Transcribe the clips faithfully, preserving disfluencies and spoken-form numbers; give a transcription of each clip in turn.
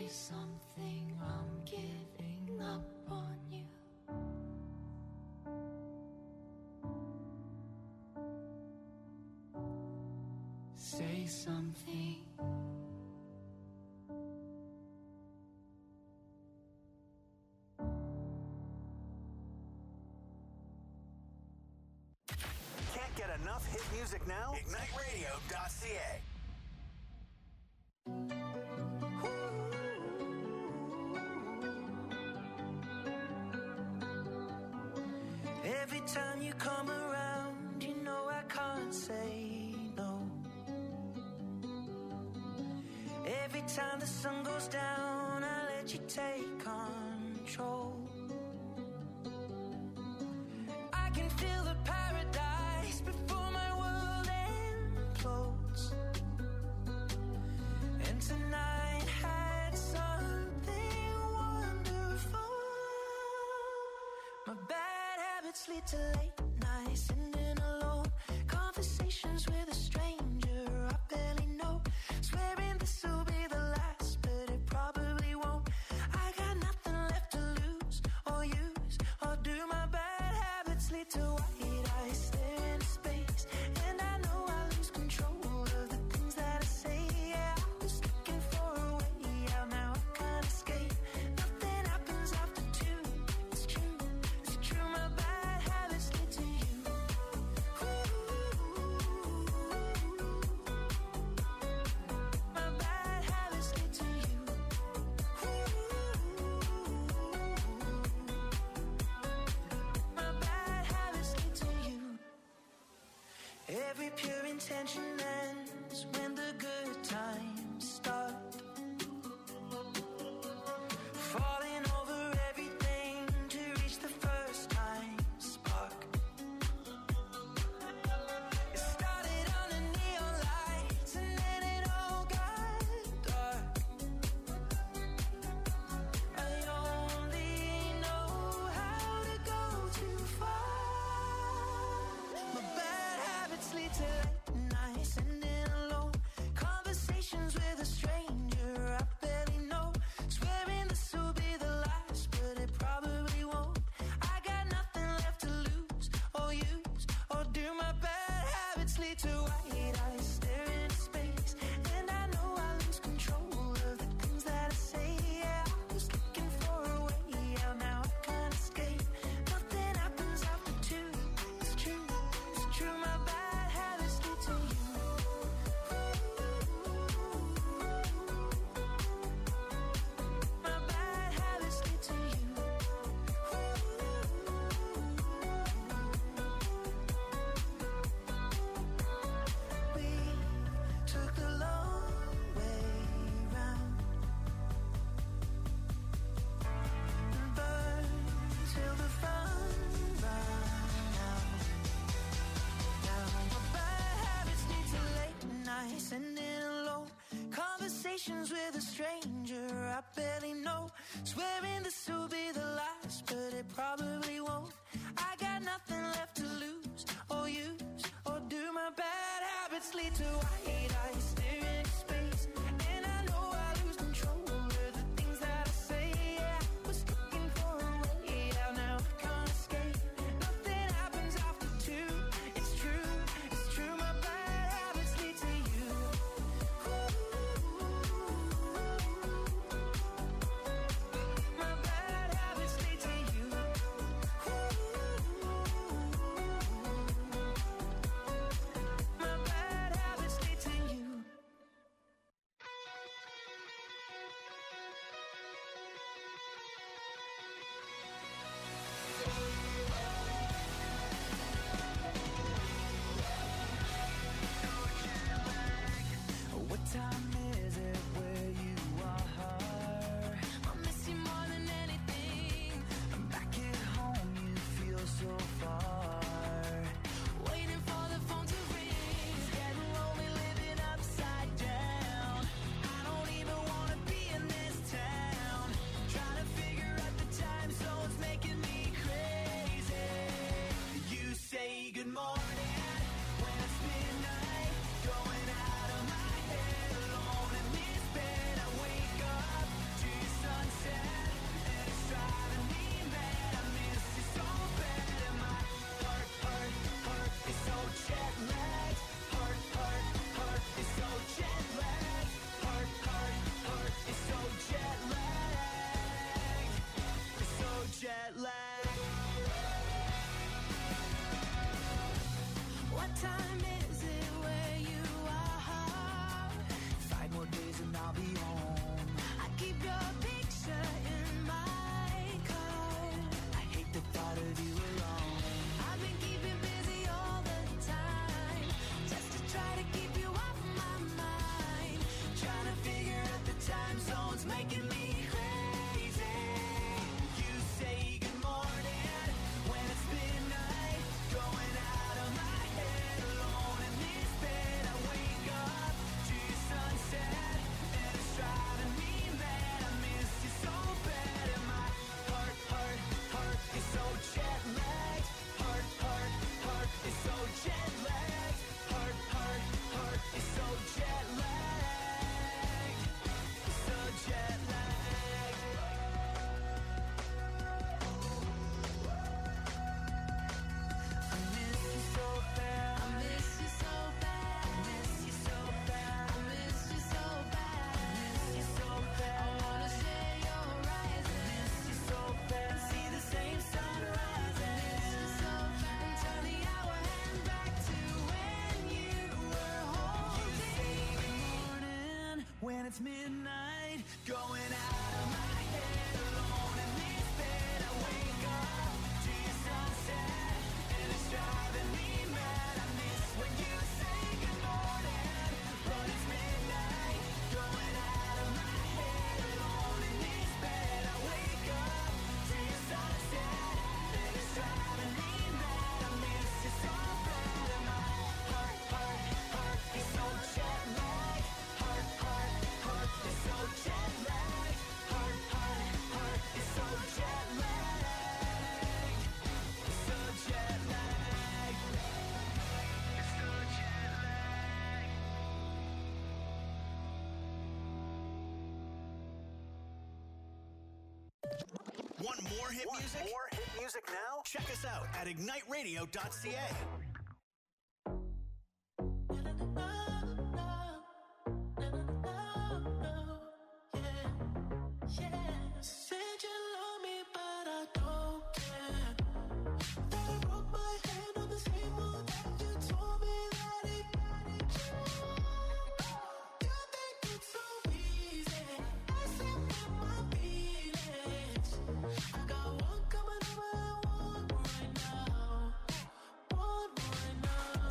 Say something, I'm giving up on you. Say something. Can't get enough hit music now? Ignite Radio dot C A. Every time you come around, you know I can't say no. Every time the sun goes down, I let you take control. I can feel the paradise before my world implodes. And tonight had something wonderful. My bad habits lead to late nights, sitting alone, conversations with a stranger I barely know, swearing this will be the last, but it probably won't. I got nothing left to lose or use or do. My bad habits lead to white eyes stare into space, and I know I lose control of the things that I say. Yeah, I was looking for a way out, now I can't escape. Nothing happens after two. It's true, it's true. My bad habits lead to you. My bad habits lead to you. My bad habits lead to you. Every pure intention ends when the good times start. Falling over everything to reach the first time spark. It started on the neon lights and then it all got dark. I only know how to go too far. My bad habits lead to late nights, sitting alone, conversations with a stranger I barely know, swearing this will be the last, but it probably won't. I got nothing left to lose or use or do. My bad habits lead to white eyes stare into space, and I know I lose control of the things that I say. Yeah, I was looking for a way out, now I can't escape. Nothing happens after two. It's true, it's true. My bad habits lead to you. My bad habits lead to you. We took the long way round and burned till the fun ran out. Now my bad habits lead to late nights, sitting alone, conversations with a stranger I barely know, swearing this will be the last, but it probably won't. I got nothing left to lose or use or do. My bad habits lead to white eyes stare into space, and I know I lose control of the things that I say. Yeah, I was looking for a way out, now I can't escape. Nothing happens after two. It's true, it's true. My bad habits lead to you. My bad habits lead to you. My bad habits lead to you. more hit Want music? more hit music now? Check us out at ignite radio dot c a. Said you love me, but I don't care. That I broke my hand on the table, that you told me that it got it. You think it's so easy, messing with my feelings. I got one coming over and one right now, one right now.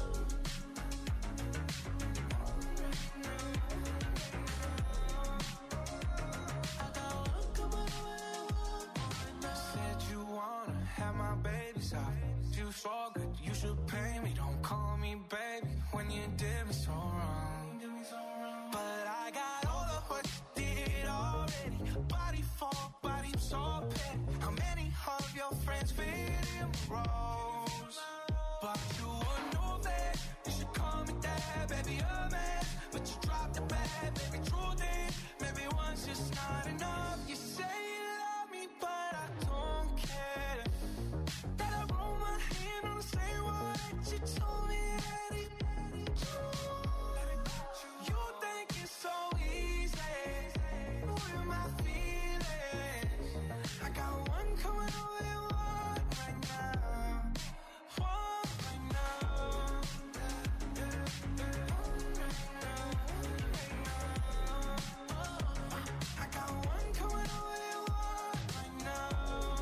Said you wanna have my babies out. You so good, you should pay me. Don't call me baby when you did me so wrong. But I got all of what you did already. Body for body, so petty. How many of your friends fit in roles? But you would know that you should call me dad, baby, a man. But you dropped the bag, baby, true thing. Maybe one's just not enough. You say you love me, but I don't care. That I roll my hand on the same one that you told me that it. You think it's so easy, with my feelings. I got one coming over and one right now, one right now. I got one coming over and one right now.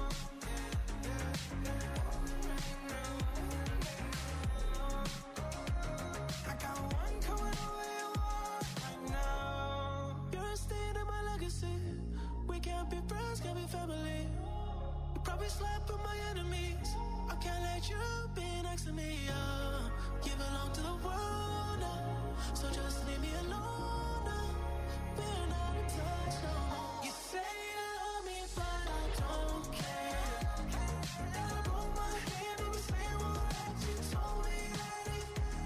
I got one coming over and one right now. You're a stain in my legacy. We can't be friends, can't be family. You probably slept with my enemies. I can't let you be next to me. Uh, you belong to the world now, so just leave me alone now. We're not in touch no more. You say you love me, but I don't care. That I broke my hand on the same one that you told me that it.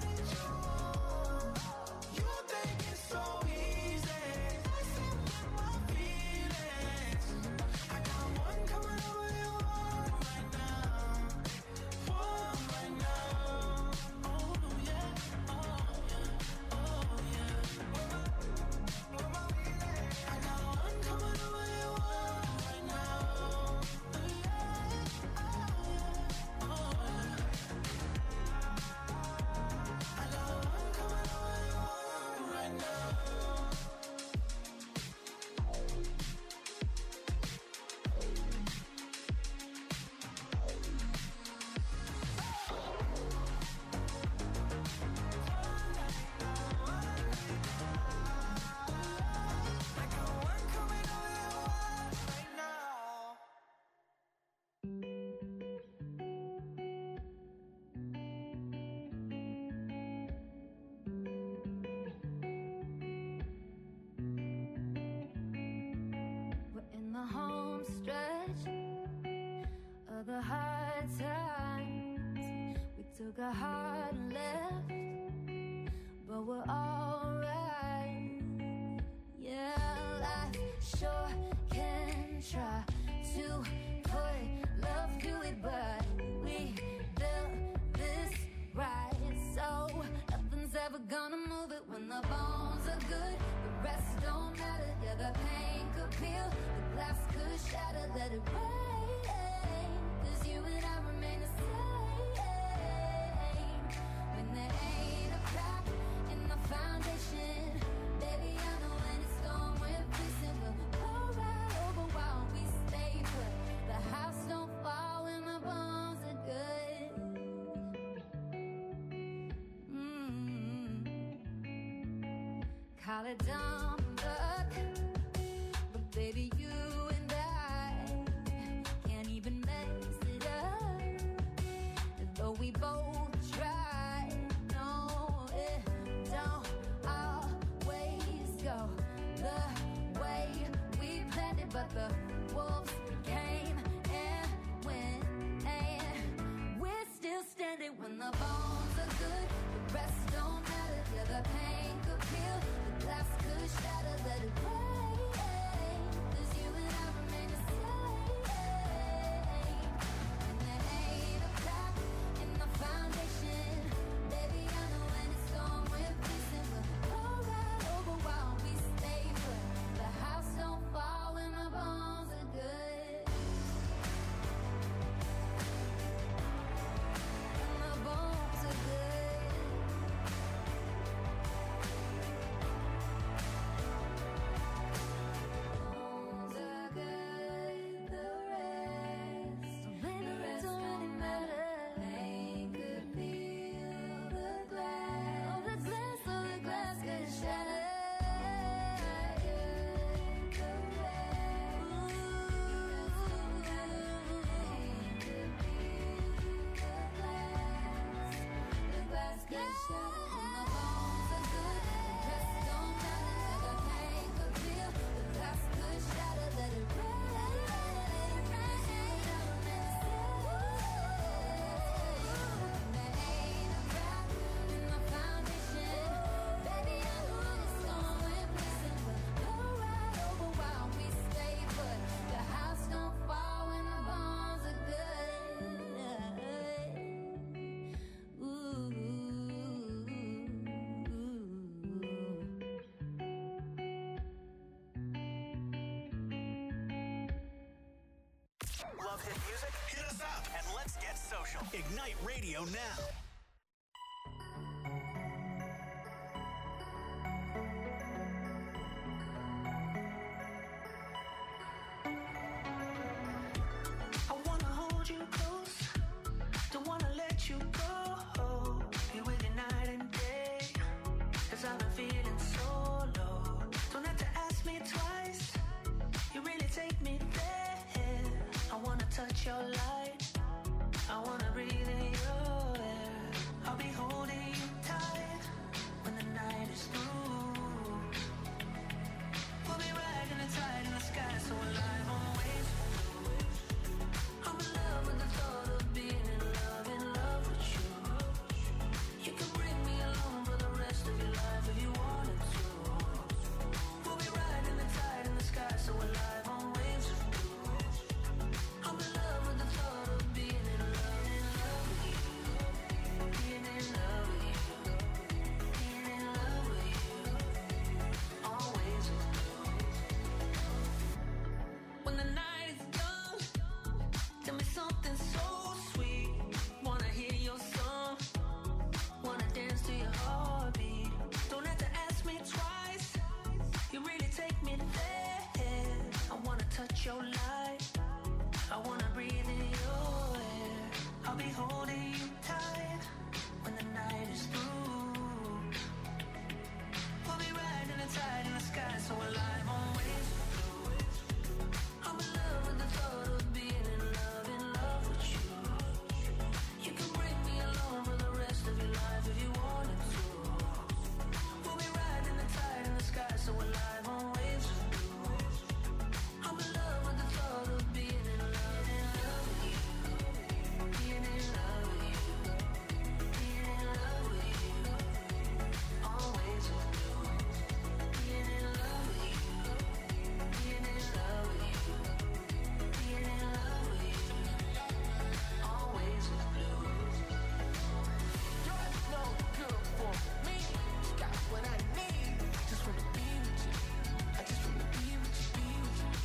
You think it's so easy, messing with my feelings. I got one coming over and one right now, one right now. Oh yeah, oh yeah, oh yeah. I got one coming over and one right now. Oh yeah, oh yeah, oh yeah. I got one coming over and one right now. I got one coming over and one right now. We're in the home stretch of the hard times. We took a hard left, but we're alright. Yeah, life sure can try to put love through it, but we built this right. So nothing's ever gonna move it when the bones are good. The rest don't matter. Yeah, the pain could peel, the glass could shatter. Let it rain, 'cause you and I remain the same. When there ain't a crack in the foundation, baby, I know when it's storm, we're facing. We'll go right over while we stay put. The house don't fall when the bones are good. Mm. Call it dumb luck, but baby, you and I can't even mess it up. Though we both try, no, it don't always go the way we planned it. But the wolves came and went, and we're still standing when the bones are good. The rest don't matter. Yeah, the pain could peel, the glass could shatter. Let it rain, 'cause you and I remain the same. enough hit music? Hit us up and let's get social. Ignite Radio now. I wanna hold you close, don't wanna let you go. Be with you night and day, cause I've been feeling so low. Don't have to ask me twice, you really take me there. I wanna touch your light, I wanna breathe in your air. I'll be holding you tight when the night is through. We'll be riding the tide in the sky, so alive on waves. I'm in love with the thought of being in love, in love with you. You can bring me along for the rest of your life if you wanted to. We'll be riding the tide in the sky, so alive on waves of blue. I'm in love with the thought of being in love, in love with you. Being in love with you. Being in love with you. Always with blue. When the night is done, tell me something so sweet. Wanna hear your song, wanna dance to your heartbeat. Don't have to ask me twice, you really take me there. I wanna touch your light, I wanna breathe in your air. I'll be holding you tight when the night is through. We'll be riding the tide in the sky, so alive on waves of blue. I'm in love with the thought of being in love, in love with you. You can bring me along for the rest of your life if you wanted to. We'll be riding the tide in the sky, so alive on waves of blue. I'm in love with the thought of being in love, in love with you. Being in love with you. Being in love with you. Always with blue. Being in love with you. Being in love with you. Being in love with you. Always with blue. You're no good for me. Got what I need. Just wanna be with you. I just wanna be with you, be with you.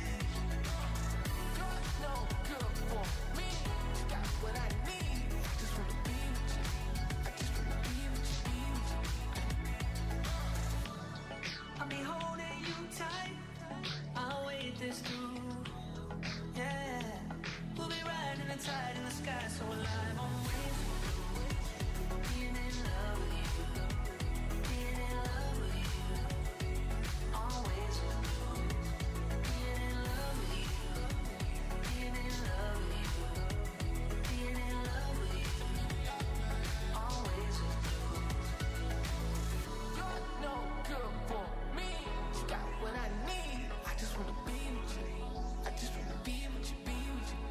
You're no good for me. Got what I need. Just wanna be with you. I just wanna be with you, be with you. I'll be holding you tight. I'll wait this through. Yeah. We'll be riding the tide in the sky, so alive on waves. Being in love with you. Being in love with you. Always with blue. Being in love with you. Being in love with you. Being in love with you. Always with blue. You're no good for me. You got what I need. I just wanna be with you. I just wanna be with you, be with you.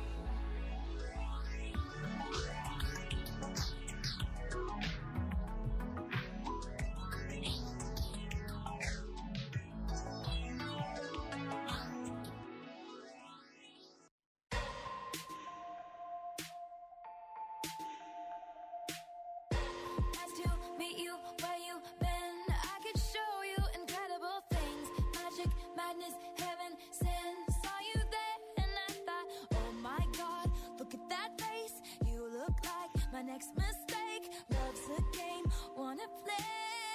Nice to meet you where you been. I could show you incredible things. Magic, madness, heaven, sin. Saw you there and I thought, oh my God, look at that face. You look like my next mistake. Love's a game, wanna play.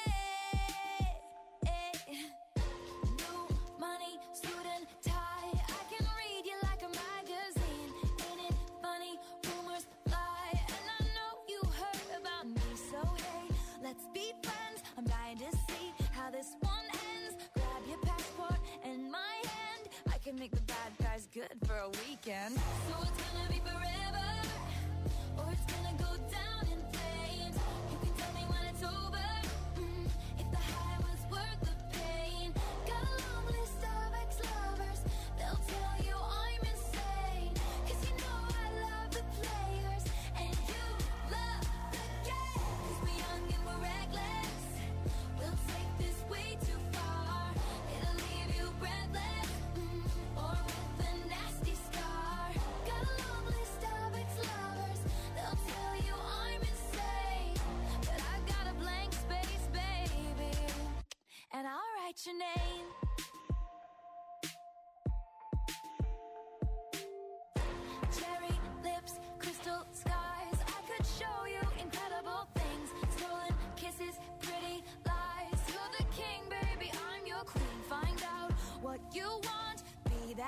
New money, suit and tie. I can read you like a magazine. Ain't it funny? Rumors fly, and I know you heard about me. So hey, let's be friends. I'm dying to see how this one ends. Grab your passport and my hand. I can make the bad guys good for a weekend. So it's gonna be forever, or it's gonna go down in flames. You can tell me when it's over, mm, if the high was worth the pain. Got a long list of ex-lovers, they'll tell you I'm insane. Cause you know I love the players, and you love the game. Cause we're young and we're reckless, we'll take this way too far. It'll leave you breathless, mm, or with a nasty scar. Got a long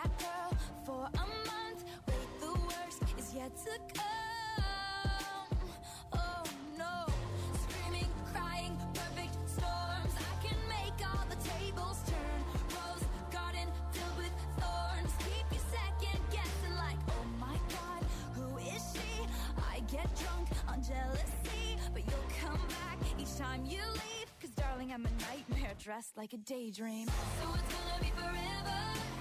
that girl for a month. Wait, the worst is yet to come. Oh no, screaming, crying, perfect storms. I can make all the tables turn. Rose garden filled with thorns. Keep you second guessing like, oh my God, who is she? I get drunk on jealousy, but you'll come back each time you leave. Cause darling, I'm a nightmare dressed like a daydream. So it's gonna be forever,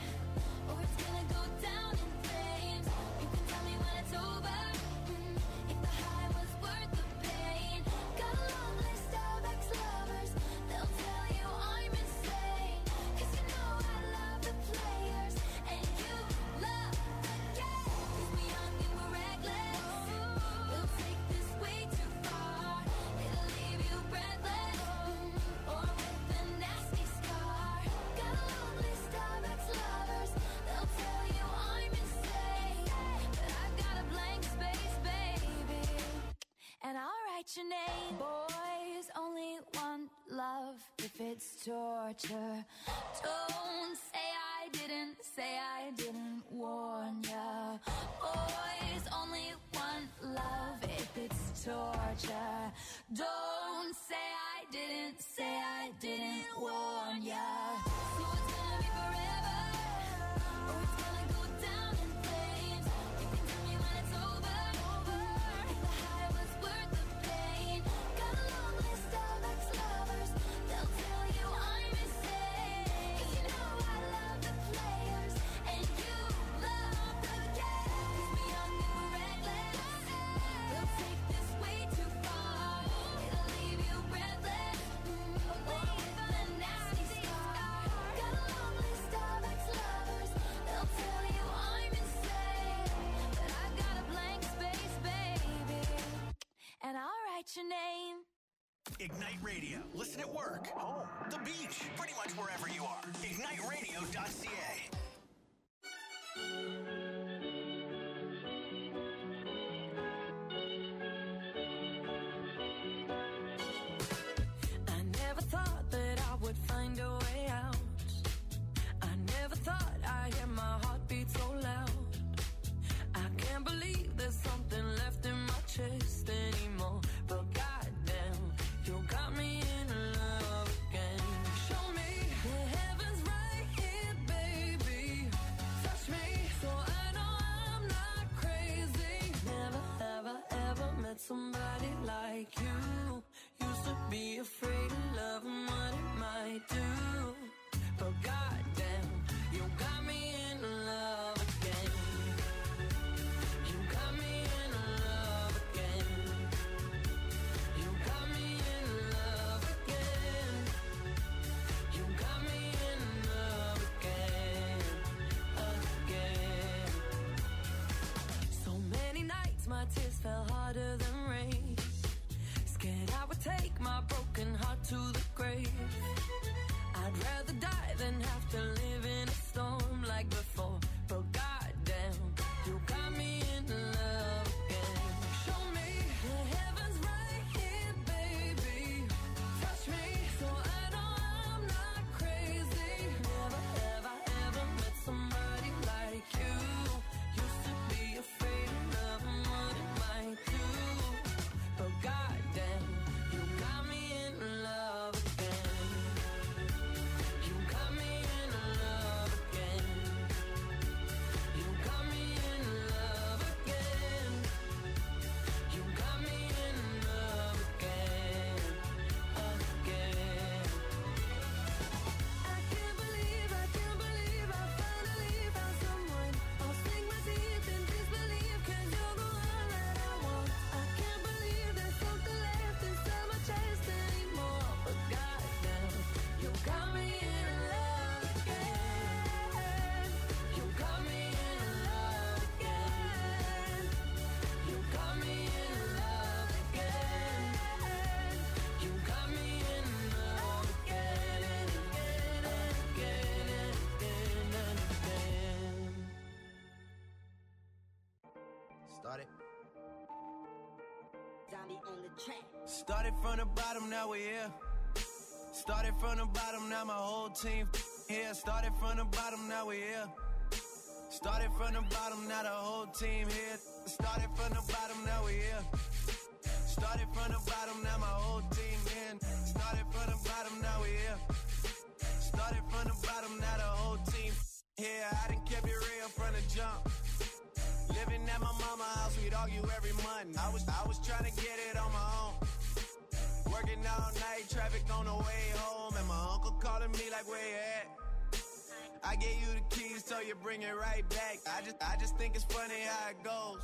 or it's gonna go down in flames. You can tell me when it's over, mm, if the high was worth the pain. Got a long list of ex-lovers, they'll tell you I'm insane. Cause you know I love the players, and you love the game. Cause we're young and we're reckless, we'll take this way too far. It'll leave you breathless, mm, or with a nasty scar. Got a long list of ex-lovers, they'll tell you I'm insane. But I've got a blank space, baby, and I'll write your name. Boys only want love if it's torture. Don't say I didn't, say I didn't warn ya. Boys only want love if it's torture. Don't say I didn't, say I didn't warn ya. So it's gonna be forever, or it's gonna go down in flames. You can tell me when it's over, if the high was worth the pain. Got a long list of ex-lovers, they'll tell you I'm insane. Cause you know I love the players, and you love the game. Cause we're young and we're reckless, we'll take this way too far. It'll leave you breathless, mm, or with a nasty scar. Got a long list of ex-lovers, they'll tell you I'm insane. But I've got a blank space, baby, and I'll write your name. Ignite Radio. Listen at work, home, the beach, pretty much wherever you are. ignite radio dot c a. I never thought that I would find a way out. I never thought I'd hear my heartbeat so loud. I can't believe there's something left in my chest anymore. But goddamn, you got me in love again. Show me the heavens right here, baby. Touch me so I know I'm not crazy. Never, ever, ever met somebody like you. Used to be afraid of love and what it might do. But goddamn, you got me in love again. You got me in love again. You got me in love again. You got me in love again, again. So many nights my tears fell harder than rain. Scared I would take my broken heart to the grave. I'd rather die than have to live in a storm like before. But goddamn, you got me in love again. Show me the heavens right here, baby. Touch me so I know I'm not crazy. Never, ever, ever met somebody like you. Used to be afraid of love and what it might do. But goddamn, you got me in love again. You got me in love again. You got me in love again. You got me in love again, again. I can't believe, I can't believe I finally found someone. I'll sink my teeth in disbelief, cause you're the one that I want. I can't believe there's something left inside my chest anymore. But goddamn, you got me in love again. You got me in love again. You got me in love again. You got me in love again and again and again and again and again. Started. Zombie on the track. Started from the bottom, now we're here. Started from the bottom, now my whole team here. Started from the bottom, now we're here. Started from the bottom, now the whole team here. Started from the bottom, now we here. Started from the bottom, now my whole team in. Started from the bottom, now we here. Started from the bottom, now the whole team here. I done kept it real from the jump. Living at my mama's house, we'd argue every month. I was, I was trying to get it on my own. Working all night, traffic on the way home, and my uncle calling me like, where you at? I gave you the keys, so you bring it right back. I just, I just think it's funny how it goes.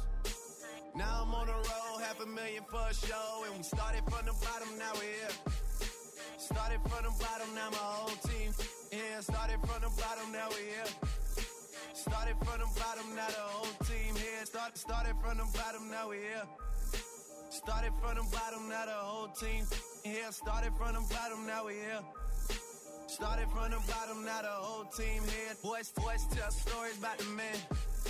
Now I'm on the road, half a million for a show, and we started from the bottom, now we're here. Started from the bottom, now my whole team here. Started from the bottom, now we're here. Started from the bottom, now the whole team here. Start, started from the bottom, now we're here. Started from the bottom, now the whole team here. Started from the bottom, now we're here. Started from the bottom, now the whole team here. Boys, boys tell stories about the man.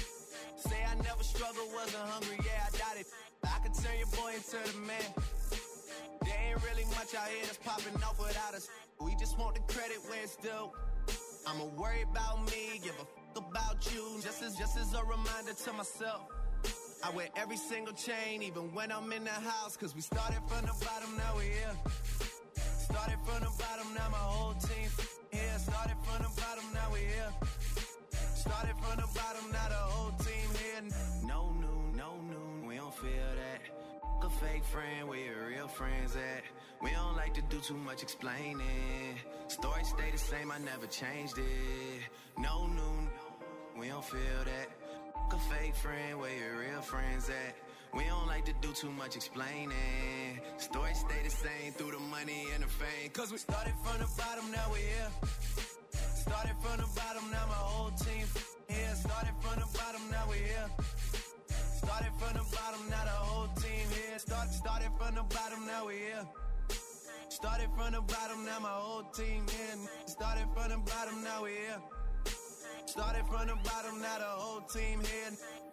Say I never struggled, wasn't hungry, yeah, I doubt it. I could turn your boy into the man. There ain't really much out here that's popping off without us. We just want the credit where it's due. I'ma worry about me, give a f*** about you. Just as, just as a reminder to myself. I wear every single chain, even when I'm in the house. Cause we started from the bottom, now we're here. Started from the bottom, now my whole team here. Started from the bottom, now we're here. Started from the bottom, now the whole team here. No noon, no noon, we don't feel that. A fake friend, where your real friends at? We don't like to do too much explaining. Story stay the same, I never changed it. No noon, we don't feel that. A fake friend, where your real friends at? We don't like to do too much explaining. Story stay the same through the money and the fame. Cause we started from the bottom, now we're here. Started from the bottom, now my whole team here. Started from the bottom, now we're here. Started from the bottom, now the whole team here. Start, started from the bottom, now we're here. Started from the bottom, now my whole team here. Started from the bottom, now we're here. Started from the bottom, now the whole team here.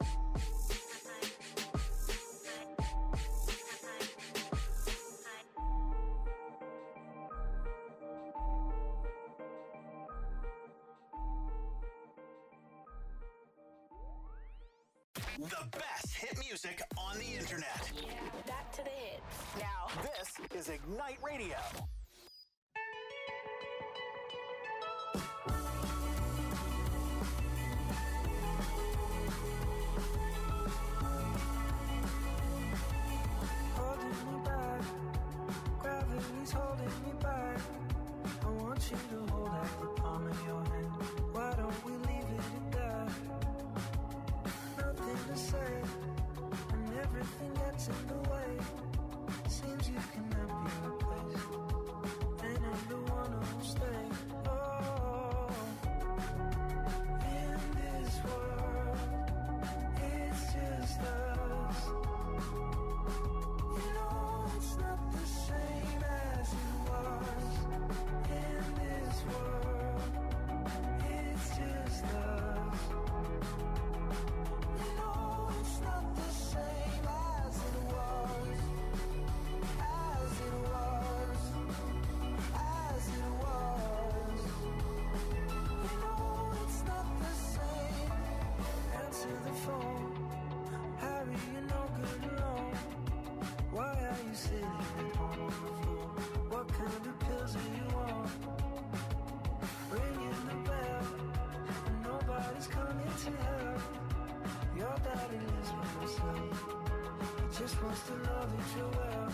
The best hit music on the internet. Yeah, back to the hits. Now, This is Ignite Radio. Holding me back, gravity's holding me back. I want you to hold out the palm of your hand. Why don't we leave it at that? Nothing to say, and everything gets in the way. Seems you cannot be replaced, and I'm the one who'll stay. Oh, in this world, it's just us. You know it's not the same as it was. In this world, it's just us. You know it's not the same as it was. As it was. As it was. You know it's not the same. Answer the phone. Harry, you're no good alone. Why are you sitting at home on the floor? What kind of pills are you on? Ringing the bell, and nobody's coming to help. Your daddy lives by himself. He just wants to know that you're well.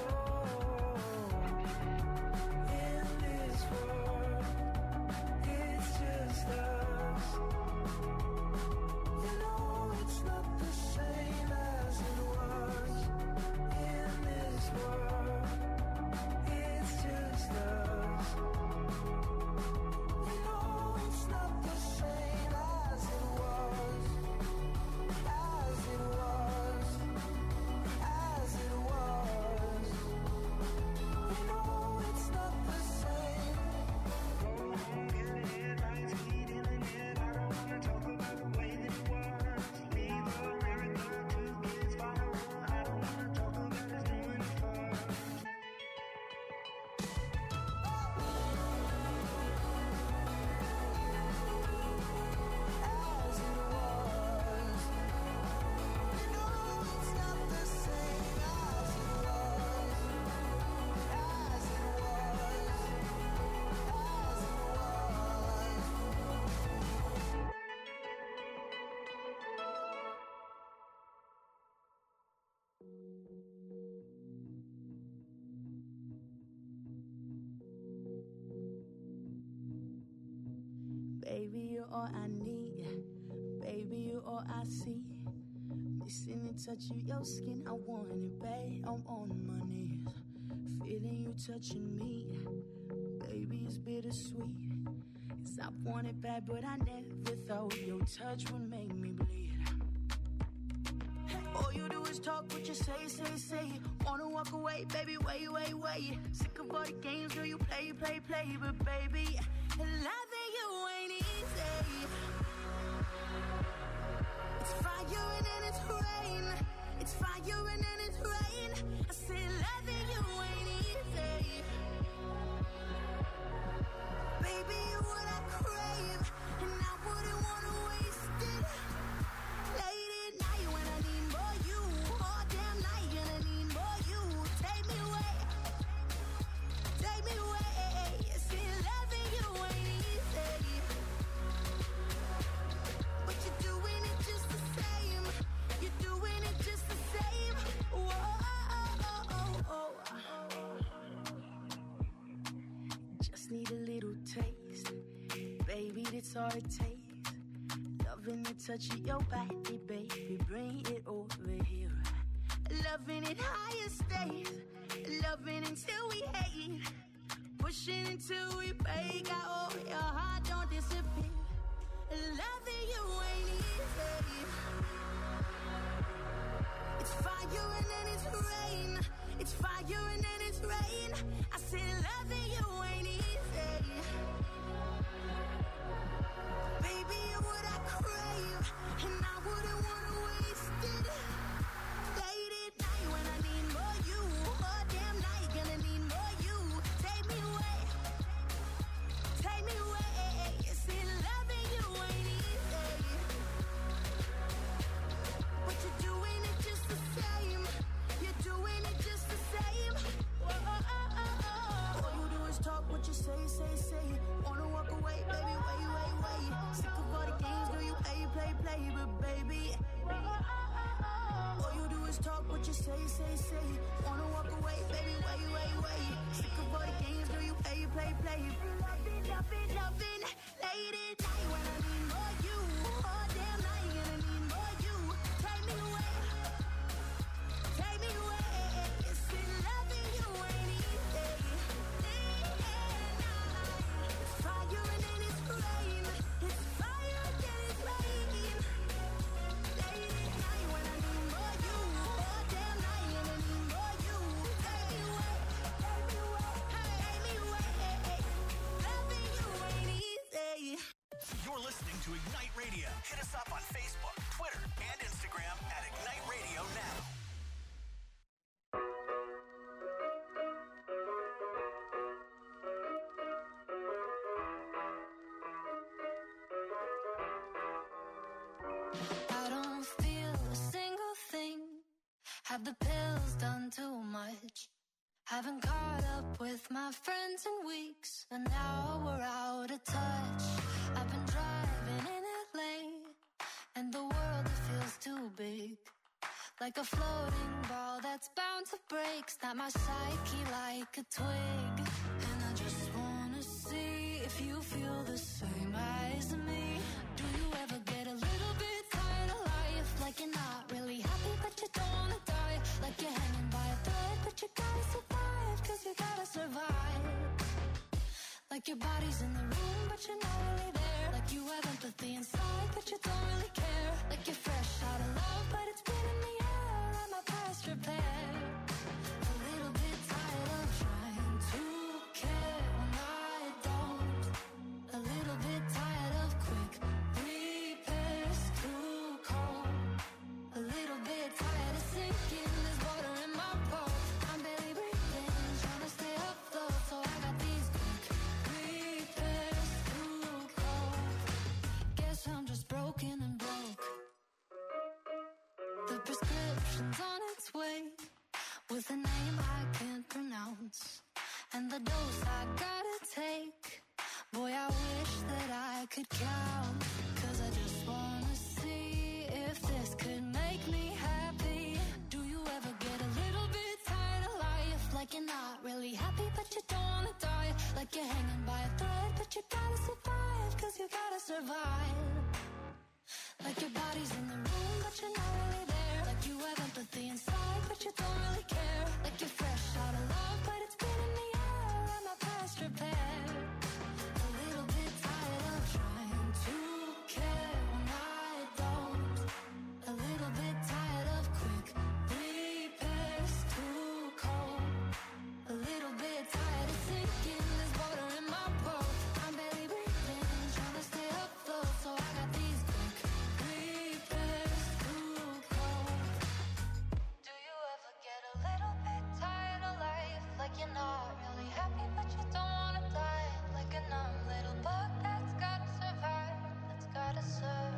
Oh, in this world, it's just us. You know it's not the same as it was. In this world, it's just us. You know it's not the same as it was. As it was. As it was. Baby, you're all I need. Baby, you're all I see. Missing the touch of your skin, I want it, babe. I'm on my knees, feeling you touching me. Baby, it's bittersweet. Cause I want it bad, but I never thought your touch would make me bleed. All you do is talk what you say, say, say. Wanna walk away, baby, wait, wait, wait. Sick of all the games, girl, you play, play, play. But baby, loving you ain't easy. It's fire and then it's rain. It's fire and then it's rain. I said loving you ain't easy. Baby, you're what I crave, and I wouldn't wanna waste it. Late at night when I need more you, all damn night gonna need more you. Take me away, take me away. See, loving you ain't easy, but you're doing it just the same. You're doing it just the same. Whoa, just need a little taste, baby, that's all it takes. Loving the touch of your body, baby, bring it over here. Loving it higher stays, loving until we hate, pushing until we break out. Oh, your heart don't disappear. Loving you ain't easy. It's fire and then it's rain. It's fire and then it's rain. I said loving you ain't easy. Baby, you're what I crave, and I wouldn't wanna waste it. Late at night when I need more you, all damn night gonna need more you. Take me away, take me away. See, loving you ain't easy, but you're doing it just the same. You're doing it just the same. Whoa, oh, oh, oh. All you do is talk what you say, say, say. Wanna walk away, baby, wait, wait, wait. Sick of all the games, girl, you play, play, play. But baby, all you do is talk what you say, say, say. Wanna walk away, baby, wait, wait, wait. Sick of all the games, girl, you play, play, play. Loving, loving, loving. Late at night when I need more you, all damn night gonna need more you. Take me away, take me away. See, loving you ain't easy. It's fire and then it's rain. It's fire and then it's rain. Late at night when I need more you, all damn night gonna need more you. Take me away, take me away, take me away. Loving you ain't easy. You're listening to Ignite Radio. Hit us up on Facebook, Twitter, and Instagram at Ignite Radio Now. I don't feel a single thing. Have the pills done too much? Haven't caught up with my friends in weeks, and now we're out of touch. I've been driving in L A, and the world, it feels too big. Like a floating ball that's bound to break. Snap my psyche like a twig. And I just wanna see if you feel the same as me. Do you ever get a little bit tired of life? Like you're not really happy, but you don't wanna die. Like you're hanging by a thread, but you gotta survive, cause you gotta survive. Like your body's in the room, but you're not really there. Like you have empathy inside, but you don't really care. Like you're fresh out of love, but it's been in the air. Let my past repair. A little bit tired of trying to care when I don't. A little bit tired of quick repairs, too cold. A little bit tired of sinking. There's water in my pulse. I'm barely breathing, trying to stay afloat. So I got these quick repairs, too cold. Guess I'm just broken and broke. The prescription's on its way, with a name I can't pronounce, and the dose I gotta take. Boy, I wish that I could count, cause I just wanna see if this could make me happy. Do you ever like you're not really happy, but you don't wanna die. Like you're hanging by a thread, but you gotta survive, cause you gotta survive. Like your body's in the room, but you're not really there. Like you have empathy inside, but you don't really care. Like you're fresh out of love, but it's been in the air, and my past repair. A little bit tired of trying to care when I don't. A little bit tired of quick repairs, too cold. A little bit tired of sinking, there's water in my boat. I'm barely breathing, trying to stay afloat, so I got these quick repairs, too cold. Do you ever get a little bit tired of life? Like you're not really happy, but you don't wanna die. Like a numb little bug that's gotta survive, that's gotta survive.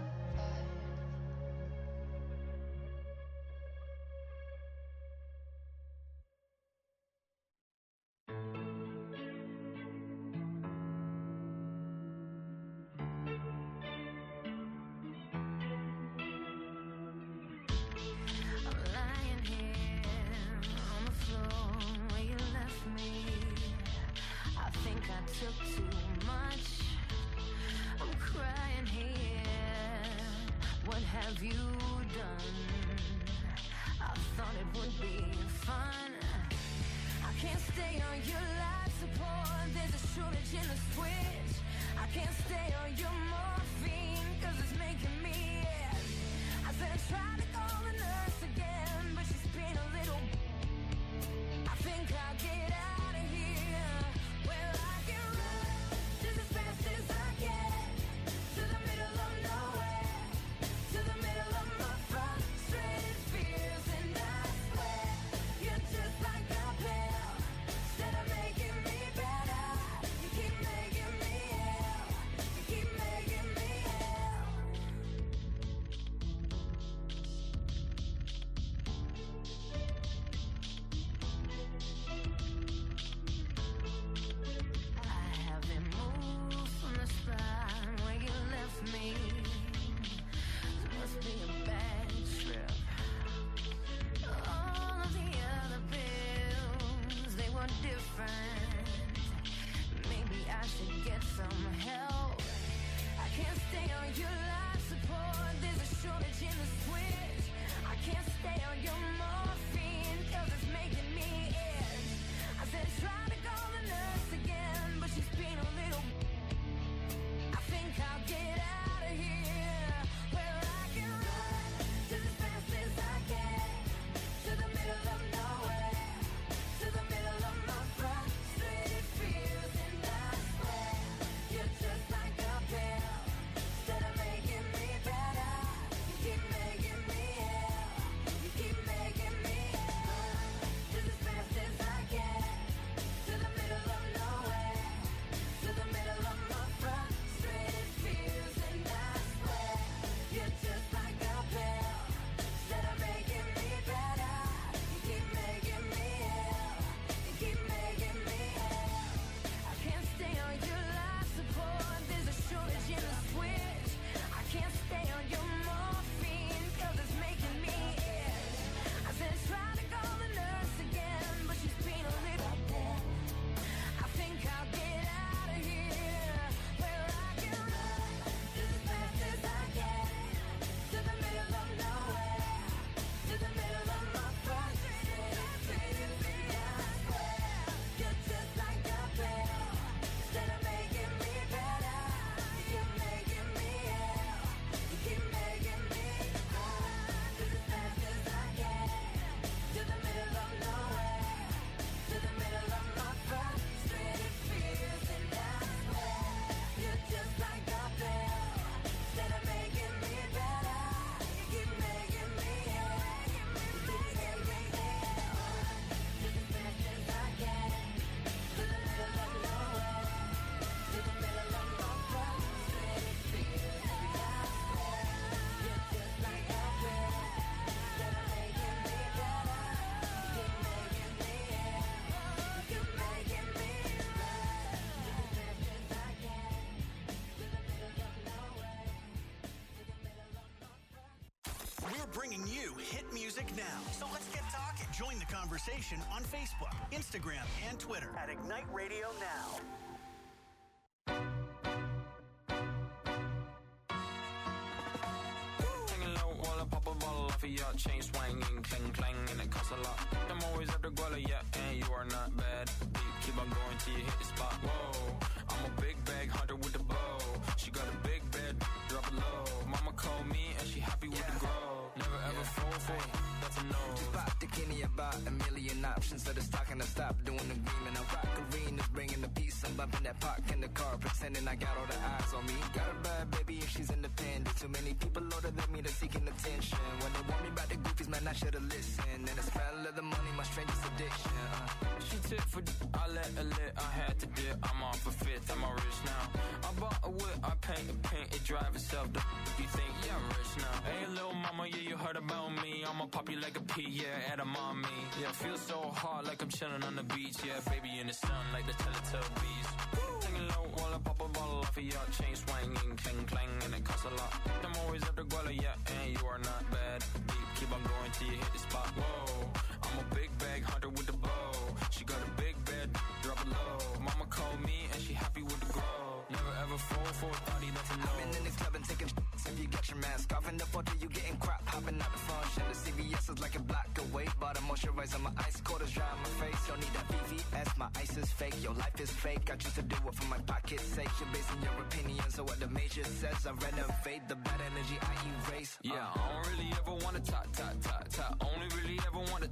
I'm lying here on the floor where you left me. I think I took too much. I'm crying here. What have you done? I thought it would be fun. I can't stay on your life support. There's a shortage in the switch. I can't stay on your morphine, cause it's making me ill. I said I tried to call the nurse again, but she's been a little. I think I'll get out of here. Well, I can run just as fast as I can to the middle of nowhere, to the middle of my frustrated fears, and I swear you're just like a pill. Instead of making me better, you keep making me ill. You keep making me ill. hit music now. So let's get talking. Join the conversation on Facebook, Instagram, and Twitter at Ignite Radio Now. Hanging low while I pop a bottle off of your chain swinging, clang clang, and it costs a lot. I'm always at the guala, yeah, and you are not bad. Deep, keep on going till you hit the spot. Whoa, I'm a big bag hunter with the bow. She got a big bed, drop it low. Mama called me and she happy with yeah. the grow. Never ever yeah. fall for it, that's a no. Just pop the Kenny about a million options. So the stock and I stop doing the green. And I rock arenas, bringing the peace. I'm bumping that park in the car, pretending I got all the eyes on me. Got a bad baby and she's independent. Too many people older than me, they're seeking attention. When they want me about the goofies, man, I should've listened. And the smell of the money, my strangest addiction. Uh. She tip for d- I let her lit, I had to dip. I'm off a fifth, I'm all rich now. I bought a whip, I paint a paint, it drive itself. The f- you think, yeah, I'm rich now. Hey, little mama, yeah, you heard about me. I'ma pop you like a pea, yeah, at a mommy. Yeah, feel so hot like I'm chilling on the beach. Yeah, baby in the sun like the Teletubbies. Singing low while I pop a bottle off of your chain swinging, clang clang, and it costs a lot. I'm always at the guala, yeah, and you are not bad. Deep, keep on going till you hit the spot. Whoa, I'm a big bag hunter with the bow. She got a big bed, drop it low. Mama called me and she happy with the grow. Never ever fall for a thotty, that's a no. I've been in the club and taking sh**s. If you got your mask off in the photo, you getting crap. Hopping out the function. The C V S is like a block away. Bought a moisturizer, my ice quarters dry on my face. Don't need that V V S, my ice is fake. Your life is fake. I choose to do it for my pocket's sake. You're basing your opinions on what the major says. I renovate the bad energy I erase. Yeah, uh. I don't really ever wanna talk, talk, talk, talk. Only really ever wanna.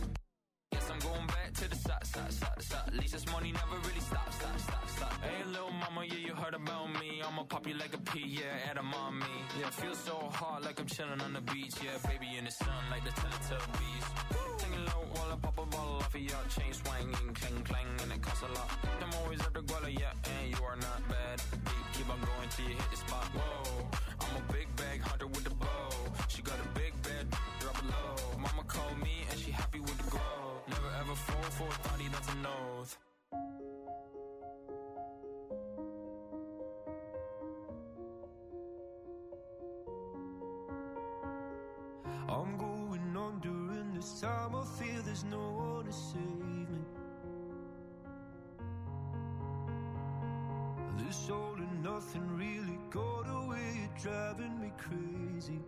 Guess I'm going back to the side, side, side, side. At least this money never really stops, stop, stop, stop. Hey, little mama, yeah, you heard about me. I'ma pop you like a pea, yeah, at a mommy. Yeah, feel so hot like I'm chilling on the beach. Yeah, baby in the sun like the Teletubbies. Singing low while I pop a bottle off of your chain swinging, clang clang, and it costs a lot. I'm always at the guala, yeah, and you are not bad. Deep, keep on going till you hit the spot. Whoa, I'm a big bag hunter with the bow. She got a big bed, drop it low. Mama called me and she happy with the grow. Never ever fall for a thotty, that's a nose. I'm going on during this time. I feel there's no one to save me. This all and nothing really got away, it's driving me crazy.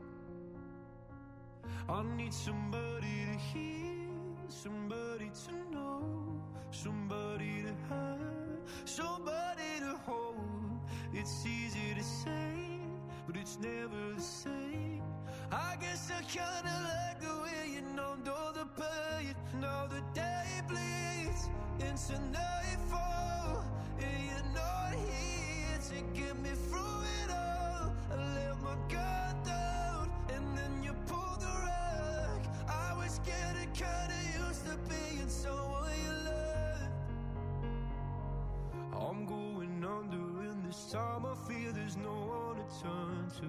I need somebody to hear, somebody to know, somebody to have, somebody to hold. It's easy to say, but it's never the same. I guess I kinda like the way you numbed all the pain. Now the day bleeds into nightfall, and you're not here to get me through it all. I let my guard down, and then you pulled the rug. I was getting kinda used to being someone you loved. I'm going under, and this time I feel there's no one to turn to.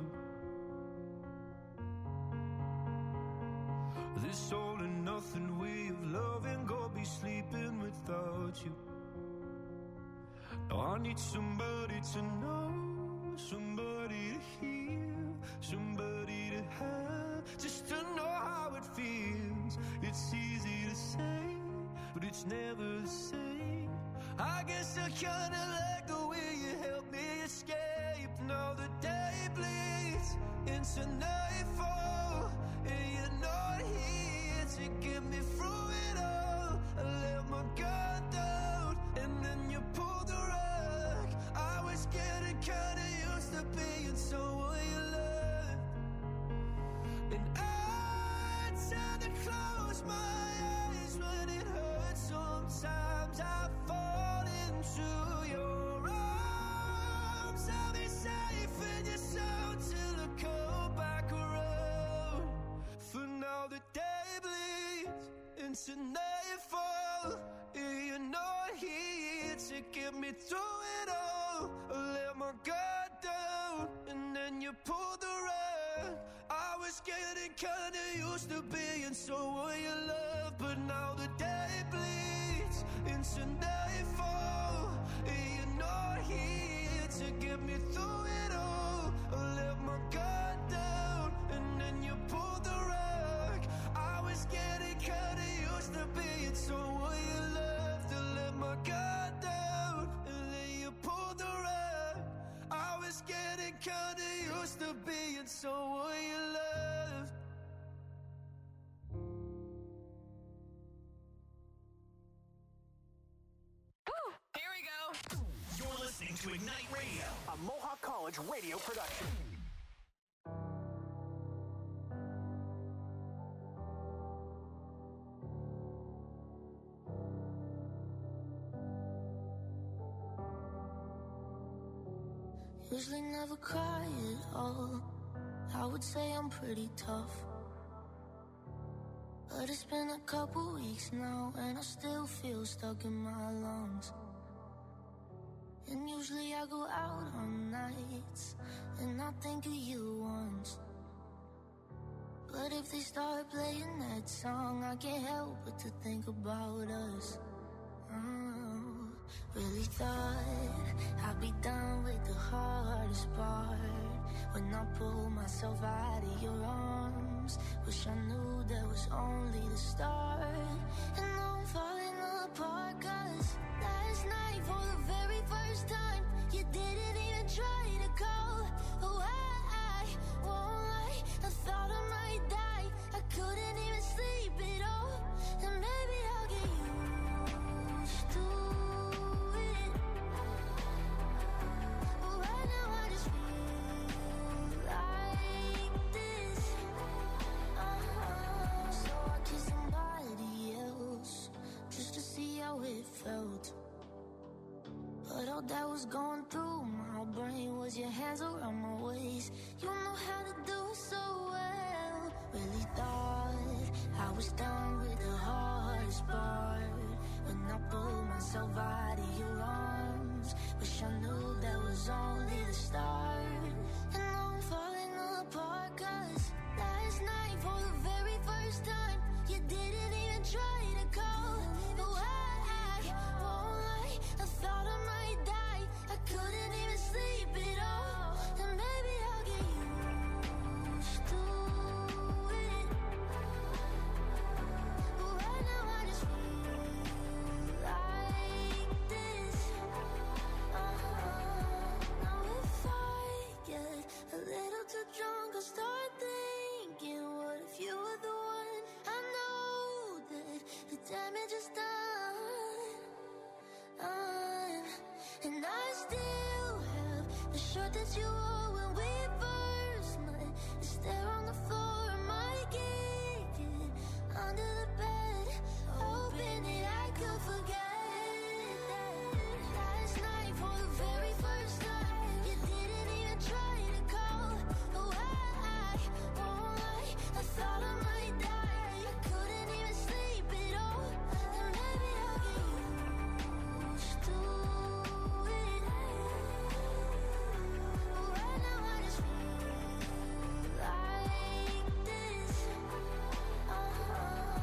This all and nothing way of loving, go be sleeping without you. Now I need somebody to know, somebody to hear, somebody to have, just to know how it feels. It's easy to say, but it's never the same. I guess I kinda like the way you help me escape. Now the day bleeds into nightfall, and you're not here to get me through it all. I let my guard down, and then you pulled the rug. I was getting kinda used to being someone you loved, and I tend to close my eyes when it hurts. Sometimes I fall into your arms. I'll be safe in your sound till I come back around. For now the day bleeds into nightfall, and you're not here to get me through it all. I let my guard down, and then you pulled the rug. I was getting kinda used to being someone you love, but now the day bleeds into nightfall, and you're not here to get me through it all. I let my guard down, and then you pulled the rug. to Ignite Radio, a Mohawk College radio production. Usually never cry at all. I would say I'm pretty tough, but it's been a couple weeks now and I still feel stuck in my lungs. And usually I go out on nights and I think of you once, but if they start playing that song, I can't help but to think about us. Oh, really thought I'd be done with the hardest part when I pulled myself out of your arms. Wish I knew that was only the start. And now I'm falling apart, cause last night for the very first time you didn't even try to go away. I won't lie, I thought I might die. I couldn't even sleep at all. And maybe I'll get used to it, but right now I just feel like this. Uh-huh. So I kissed somebody else just to see how it felt, but all that was going through my brain was your hands around my waist. You know how to do it so well. Really thought I was done with the hardest part when I pulled myself out of your arms. Wish I knew that was only the start. And now I'm falling apart, cause last night for the very first time you didn't even try to call away. I won't lie, I thought I might die. I couldn't even sleep at all. And maybe I'll get used to it, but right now I just feel like this. Uh-huh. Now if I get a little too drunk, I'll start thinking, what if you were the one? I know that the damage is done, done. And I still have the shirt that you wore when we first met. It's there on the floor of my kitchen, under the bed, hoping that I could forget that last night for the very first time you didn't even try to call away. I won't lie, I thought I might die. I couldn't even sleep at all. And maybe I'll get used to it, but right now I just feel like this. Uh-huh.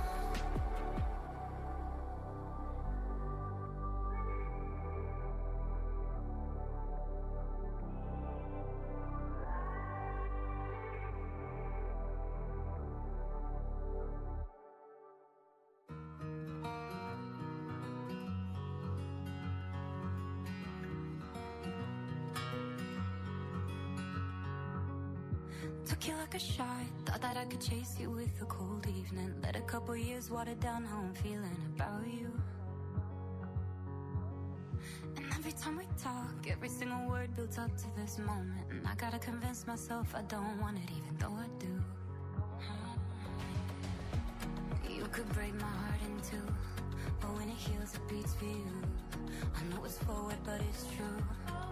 Took you like a shot, thought that I could chase you with a cold evening. Let a couple years water down how I'm feeling about you. And every time we talk, every single word builds up to this moment, and I gotta convince myself I don't want it, even though I do. You could break my heart in two, but when it heals it beats for you. I know it's forward but it's true.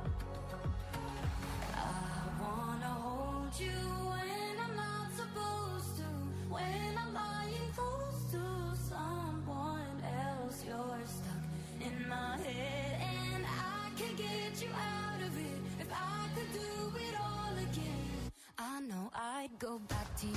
I wanna hold you when I'm not supposed to, when I'm lying close to someone else. You're stuck in my head and I can't get you out of it. If I could do it all again, I know I'd go back to you.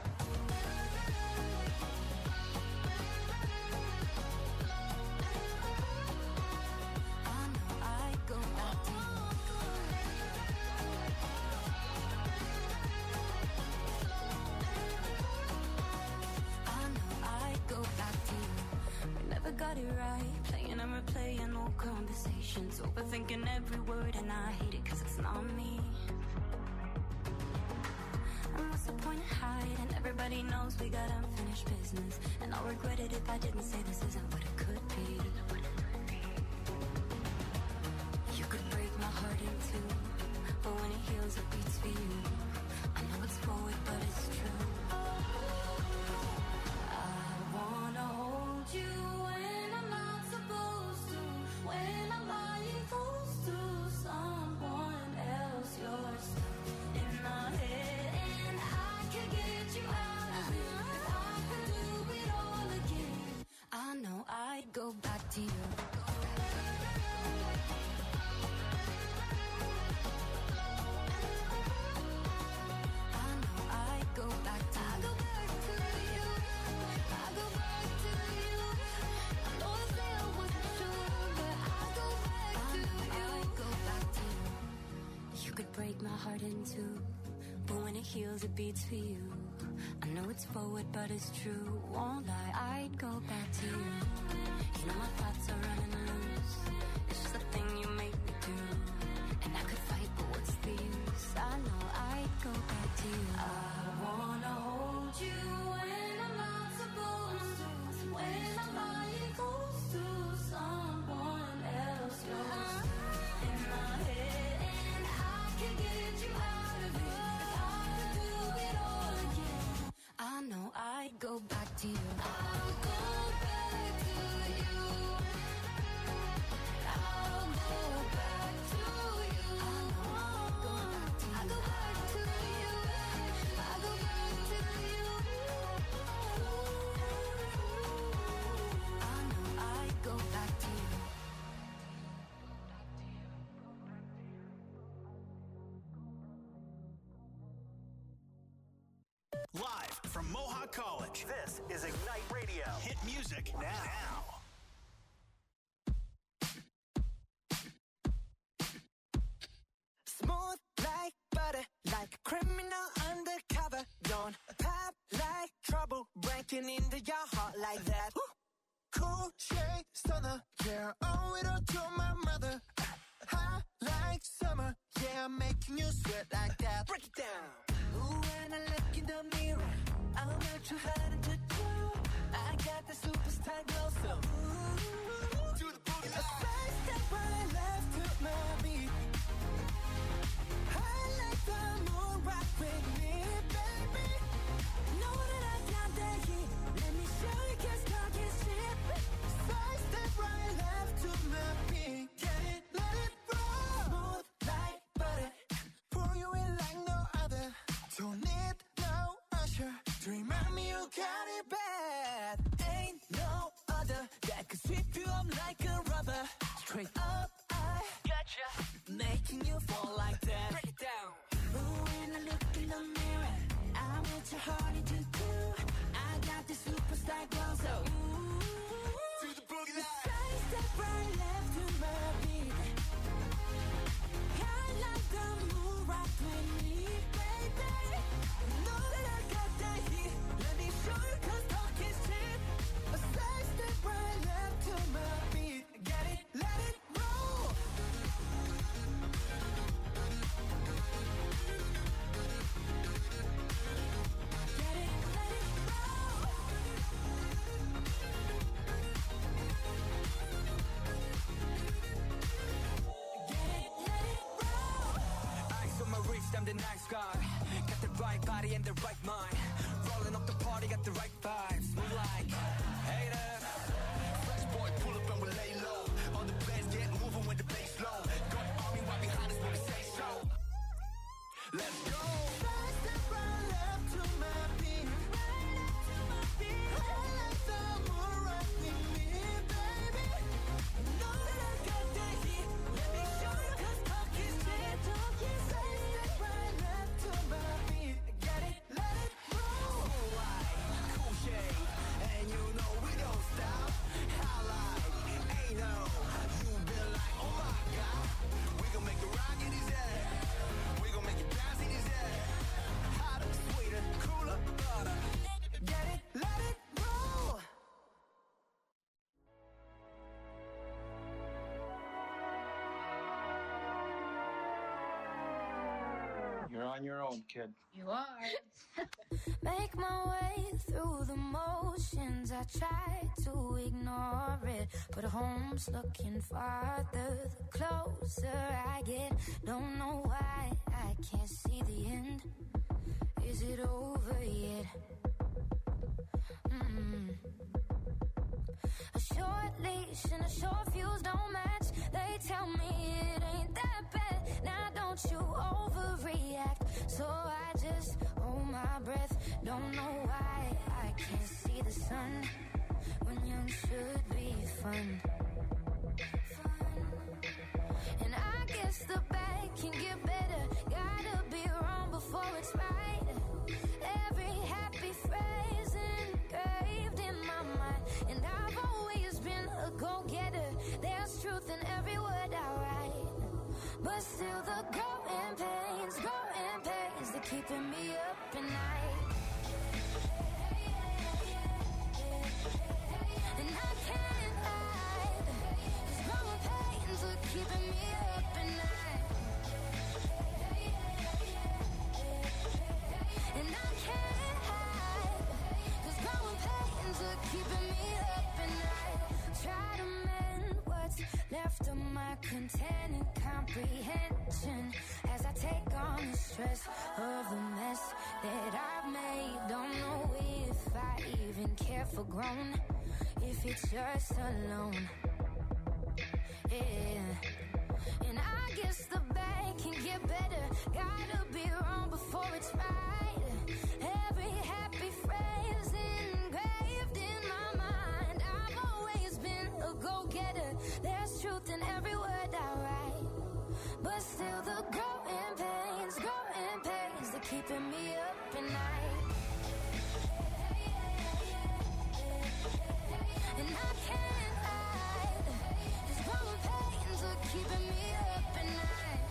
Got it right, playing and replaying old conversations, overthinking every word, and I hate it cause it's not me. And what's the point of hiding? Everybody knows we got unfinished business, and I'll regret it if I didn't say this isn't what it could be. You could break my heart in two, but when it heals, it beats for you. I know it's forward, but it's true. I wanna hold you when I'm not supposed to, when I'm lying close to someone else. You're stuck in my head, and I can get you out of it. If I could do it all again, I know I'd go back to you. Break my heart in two, but when it heals, it beats for you. I know it's forward, but it's true. Won't lie, I'd go back to you. You know my thoughts are running loose. It's just a thing you make me do, and I could fight, but what's the use? I know I'd go back to you. I wanna hold you when I'm not supposed to, when I'm lying close to someone else. You're in my head, and I can get you out of it. If I could do it all again, I know I'd go back to you. I'll go back to you. I'll go back to you. I'll go back to you. I'll go back to you. I'll go back to you. I know I'd go back to you. Live from Mohawk College, this is Ignite Radio. Hit music now. Smooth like butter, like a criminal undercover. Don't pop like trouble, breaking into your heart like that. Woo! Cool shade stunner, yeah, owe it all to my mother. Hot like summer, yeah, I'm making you sweat like that. Break it down. Ooh, when I look in the mirror, I'm not too hard to do. I got the superstar glow, so ooh, do the boogie line. A side step right left to my beat. I like the moon rock with me, baby. Know that I got that heat. Let me show you, 'cause talk is cheap. Side step right left to my beat. Get it, let it roll. Smooth like butter, pour you in like no other. Don't need no usher to remind me you got it bad. Ain't no other that could sweep you up like a rubber. Straight up, I gotcha, making you fall like that. Break it down. Ooh, when I look in the mirror, I'm what your heart into do. I got the superstar glow, so ooh, to the boogie line. Side step right left to my beat. I like the moon rock with me, baby. Know that I got that heat. Let me show you, 'cause talk is cheap. A side step right left to my beat. Get it, let it roll. Get it, let it roll. Get it, let it roll. Ice on my wrist, I'm the nice guy. Got the right body and the right mind. Rolling up the party, got the right vibes. Move like haters. Fresh boy, pull up and we lay low. All the players get moving with the bass low. Got army right behind us when we say so. Let's go. Side step right left to my beat. Right up to my beat. I like the moon rock with me, baby. Know that I got that heat. Let me show you, 'cause talk is cheap. Talk is side step right left to my beat. Get it, let it roll. Cool white, cool shade, and you know we don't stop. Highlight, ain't no, you been like, oh my god. We gon' make the rock in his head. We gon' make it bounce in his head. Hotter, sweeter, cooler, butter. Get it, let it roll. You're on your own, kid. You are. Make my way through the motions. I try to ignore it, but home's looking farther the closer I get. Don't know why I can't see the end. Is it over yet? Mm-mm. A short leash and a short fuse don't match. They tell me it ain't that bad. Now don't you overreact. So I just hold my breath. Don't know why I can't see the sun when young should be fun. Fun. And I guess the bad can get better. Gotta be wrong before it's right. Every happy phrase engraved in my mind. And I've always been a go-getter. There's truth in every word I write. But still the growing pains, growing pains, they're keeping me up at night. And I can't hide, these growing pains are keeping me up at night. And I can't hide, these growing pains are keeping me up at night. Try to mend what's left of my content comprehension as I take on the stress of the mess that I've made. Don't know if I even care for grown, if it's just alone. Yeah. And I guess the bad can get better. Gotta be wrong before it's right. Every happy phrase engraved in my mind. I've always been a go-getter. There's truth in every word I write. But still the growing pains, growing pains, they're keeping me up at night. And I can't hide, these growing pains are keeping me up at night.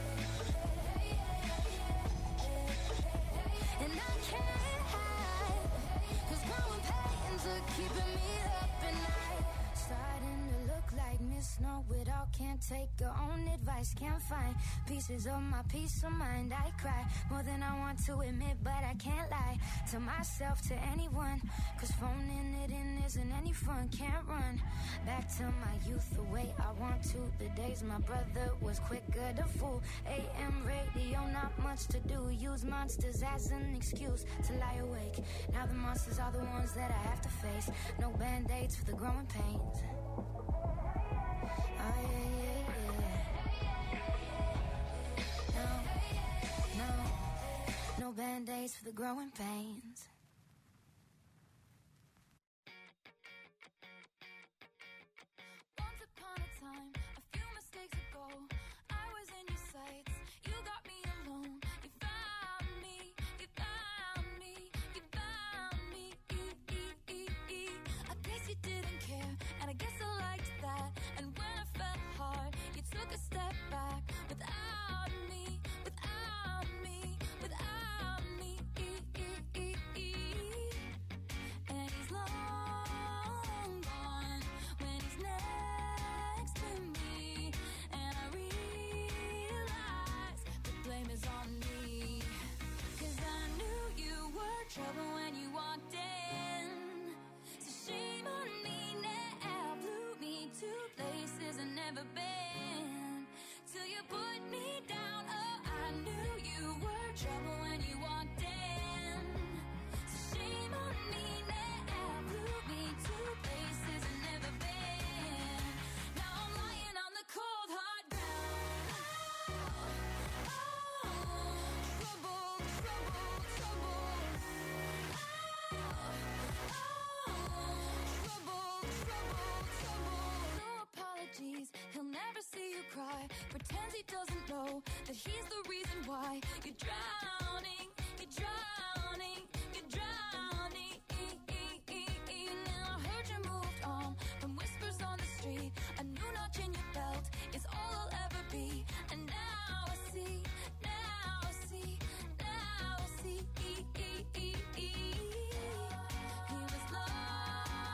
And I can't hide, these growing pains are keeping me up at night. Starting to look like Miss Know-It-all, can't take her own advice, can't find pieces of my peace of mind. I cry more than I want to admit, but I can't lie to myself, to anyone, cause phoning it in isn't any fun. Can't run back to my youth the way I want to. The days my brother was quicker to fool. A M radio, not much to do. Use monsters as an excuse to lie awake. Now the monsters are the ones that I have to face. No band-aids for the growing pains. Oh yeah, yeah, yeah. No, no, no band-aids for the growing pains. Once upon a time, a few mistakes ago, I was in your sights. You got me alone. You found me. You found me. You found me. I guess you didn't care, and I guess I liked that. And when I felt hard, you took a step back without me, without me, without me. And he's long gone when he's next to me. And I realize the blame is on me. Cause I knew you were trouble when you walked in. So shame on me now, blew me to places I've never been. Till you put me down, oh, I knew you were trouble when you walked in. So shame on me now, blew me to places I've never been. Now I'm lying on the cold hard ground. Oh, oh, trouble, trouble, trouble. Oh, oh, trouble, trouble, trouble. No apologies, he'll never see you cry. Pretends he doesn't know that he's the reason why you're drowning, you're drowning, you're drowning.